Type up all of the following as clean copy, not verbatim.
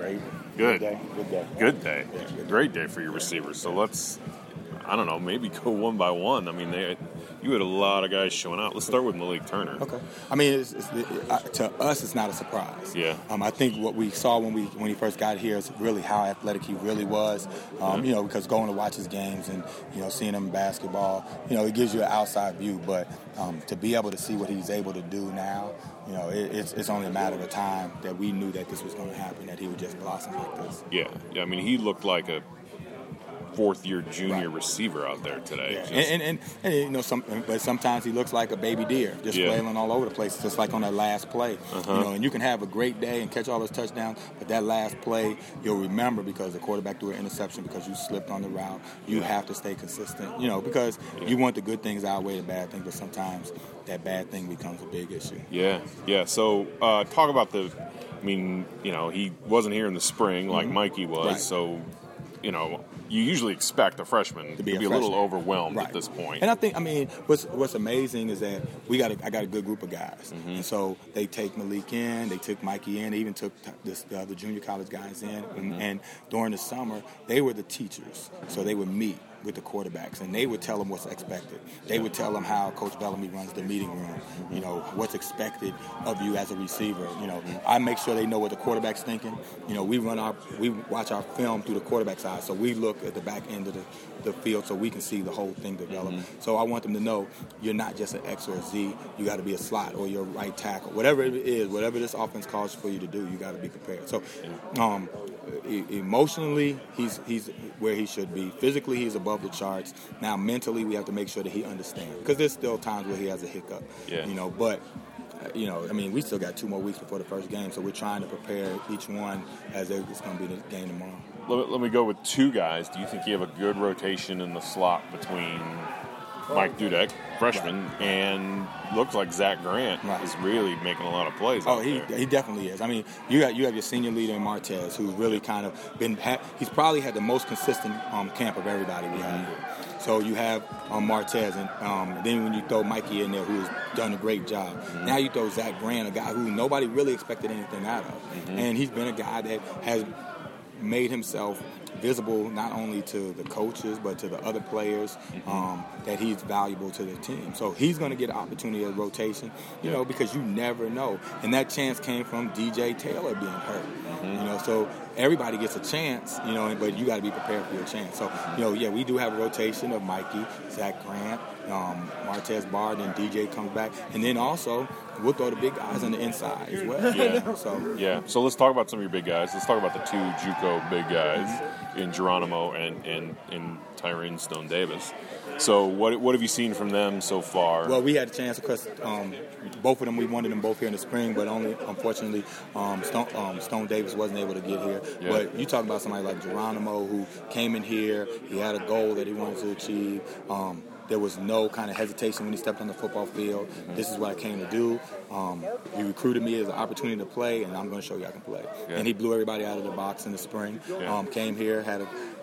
Great. Good. Good day. Good day. Yeah, good day. Great day for your receivers. So let's, I don't know, maybe go one by one. I mean, you had a lot of guys showing out. Let's start with Malik Turner. Okay. I mean, to us, it's not a surprise. Yeah. I think what we saw when he first got here is really how athletic he really was. Because going to watch his games and seeing him in basketball, it gives you an outside view. But to be able to see what he's able to do now, it's only a matter of time that we knew that this was going to happen, that he would just blossom like this. Yeah. I mean, he looked like a fourth-year junior receiver out there today. Yeah. But sometimes he looks like a baby deer, just flailing all over the place, just like on that last play. And you can have a great day and catch all those touchdowns, but that last play you'll remember because the quarterback threw an interception because you slipped on the route. You have to stay consistent, because you want the good things outweigh the bad things, but sometimes that bad thing becomes a big issue. Yeah. So talk about he wasn't here in the spring like Mikey was, right. So, you usually expect a freshman to be a little overwhelmed at this point. And I think, what's amazing is that I got a good group of guys. And so they take Malik in, they took Mikey in, they even took the other junior college guys in. And during the summer, they were the teachers. So they would meet with the quarterbacks, and they would tell them what's expected. They would tell them how Coach Bellamy runs the meeting room, what's expected of you as a receiver. I make sure they know what the quarterback's thinking. We watch our film through the quarterback's eyes, so we look at the back end of the field so we can see the whole thing develop. So I want them to know you're not just an X or a Z. You got to be a slot or you're a right tackle. Whatever it is, whatever this offense calls for you to do, you got to be prepared. So emotionally, he's where he should be. Physically, he's above the charts. Now, mentally, we have to make sure that he understands, because there's still times where he has a hiccup. But we still got 2 more weeks before the first game, so we're trying to prepare each one as if it's going to be the game tomorrow. Let me go with 2 guys. Do you think you have a good rotation in the slot between Mike Dudek, freshman, and looks like Zach Grant is really making a lot of plays out there? He definitely is. You have your senior leader in Martez, who's really kind of he's probably had the most consistent camp of everybody we have here. So you have Martez, and then when you throw Mikey in there, who's done a great job. Now you throw Zach Grant, a guy who nobody really expected anything out of. And he's been a guy that has made himself visible not only to the coaches but to the other players, that he's valuable to the team. So he's going to get an opportunity at rotation, because you never know. And that chance came from DJ Taylor being hurt. So everybody gets a chance, but you got to be prepared for your chance. So, we do have a rotation of Mikey, Zach Grant, Martez Bard, and DJ comes back. And then also, we'll throw the big guys on the inside as well. So let's talk about some of your big guys. Let's talk about the 2 JUCO big guys in Geronimo and Tyrone Stone Davis. So what have you seen from them so far? Well, we had a chance, of course, both of them, we wanted them both here in the spring, but only, unfortunately, Stone Davis wasn't able to get here. Yeah. But you talk about somebody like Geronimo, who came in here, he had a goal that he wanted to achieve. There was no kind of hesitation when he stepped on the football field. This is what I came to do. He recruited me as an opportunity to play, and I'm going to show you I can play. Yeah. And he blew everybody out of the box in the spring. Yeah. Came here, had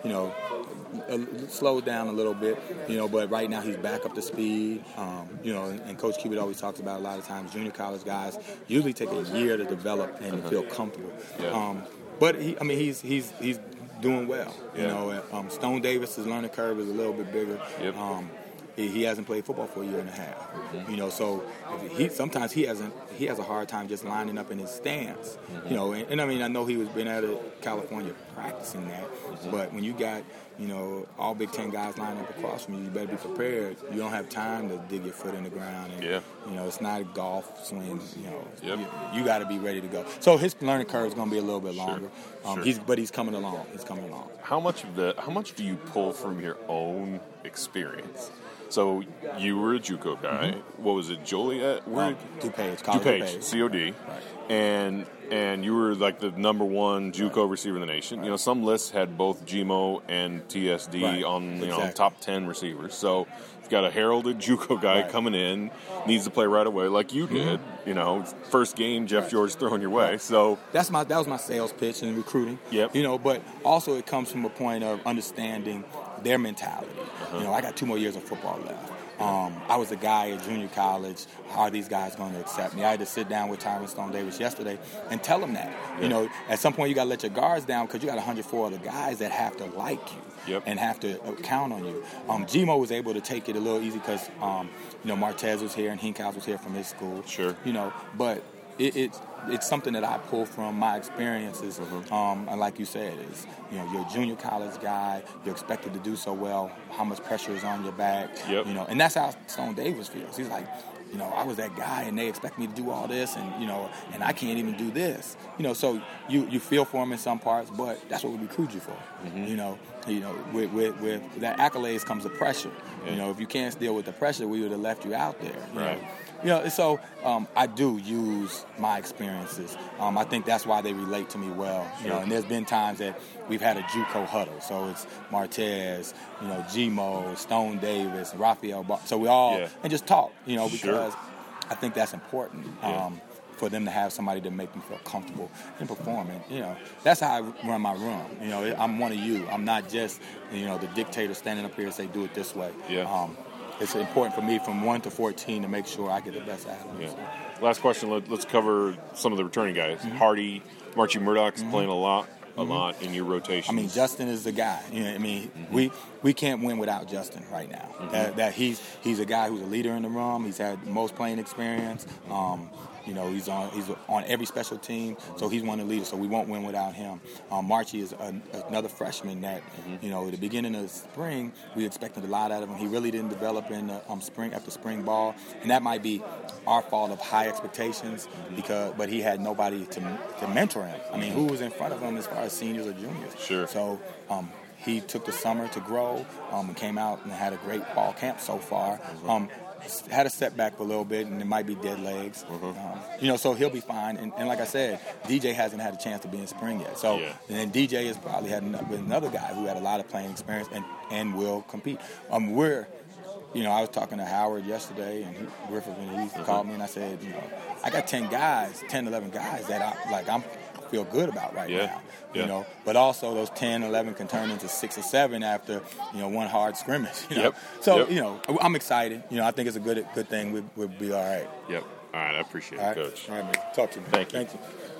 slowed down a little bit, but right now he's back up to speed. And Coach Cubitt always talks about a lot of times junior college guys usually take a year to develop and feel comfortable. Yeah. But he's doing well. Stone Davis's learning curve is a little bit bigger. Yep. He hasn't played football for a year and a half. So sometimes he has a hard time just lining up in his stance. And I know he was been out of California practicing that, but when you got all Big Ten guys lining up across from you, you better be prepared. You don't have time to dig your foot in the ground, and it's not a golf swing. You got to be ready to go. So his learning curve is going to be a little bit longer. But he's coming along. How much do you pull from your own experience? So you were a JUCO guy. What was it, Joliet? DuPage, COD. Right. And you were like the number 1 JUCO receiver in the nation. Right. Some lists had both GMO and TSD on top 10 receivers. So you've got a heralded JUCO guy coming in, needs to play right away like you did. First game, Jeff George throwing your way. So that was my sales pitch in recruiting. Yep. But also it comes from a point of understanding their mentality. I got 2 more years of football left. I was a guy at junior college. How are these guys going to accept me? I had to sit down with Tyron Stone Davis yesterday and tell him that. You know, at some point you got to let your guards down because you got 104 other guys that have to like you and have to count on you. Gmo was able to take it a little easy because, you know, Martez was here and Hinkhouse was here from his school. Sure. You know, but it's something that I pull from my experiences. And like you said, is, you know, you're a junior college guy. You're expected to do so well. How much pressure is on your back? You know, and that's how Stone Davis feels. He's like, you know, I was that guy, and they expect me to do all this, and you know, and I can't even do this. You know, so you feel for him in some parts, but that's what we recruit you for. You know, with that accolades comes the pressure. You know, if you can't deal with the pressure, we would have left you out there. You know, so I do use my experiences. I think that's why they relate to me well. You know, and there's been times that we've had a JUCO huddle. So it's Martez, you know, Gmo, Stone Davis, Raphael. So we all and just talk. You know, because I think that's important. For them to have somebody to make them feel comfortable in performing. You know, that's how I run my room. You know, I'm one of you. I'm not just, you know, the dictator standing up here and say, do it this way. It's important for me from 1 to 14 to make sure I get the best out of them. Last question. Let's cover some of the returning guys. Hardy, Marchie Murdoch's playing a lot in your rotation. I mean, Justin is the guy. You know, I mean, we can't win without Justin right now. That he's a guy who's a leader in the room. He's had the most playing experience. You know, he's on every special team, so he's one of the leaders. So we won't win without him. Marchie is another freshman that, you know, at the beginning of the spring, we expected a lot out of him. He really didn't develop in the spring after spring ball, and that might be our fault of high expectations but he had nobody to mentor him. I mean, who was in front of him as far as seniors or juniors? So he took the summer to grow and came out and had a great fall camp so far. Had a setback a little bit, and it might be dead legs. You know, so he'll be fine. And like I said, DJ hasn't had a chance to be in spring yet. So and then DJ has probably had another guy who had a lot of playing experience and will compete. You know, I was talking to Howard yesterday, and Griffith, and he called me, and I said, you know, I got 10, 11 guys that I feel good about right now. You know, but also those 10, 11 can turn into 6 or 7 after, you know, one hard scrimmage. You know? So you know, I'm excited. You know, I think it's a good thing. We'll be all right. All right, I appreciate it, Coach. All right, man. Talk to you. Thank you. Thank you.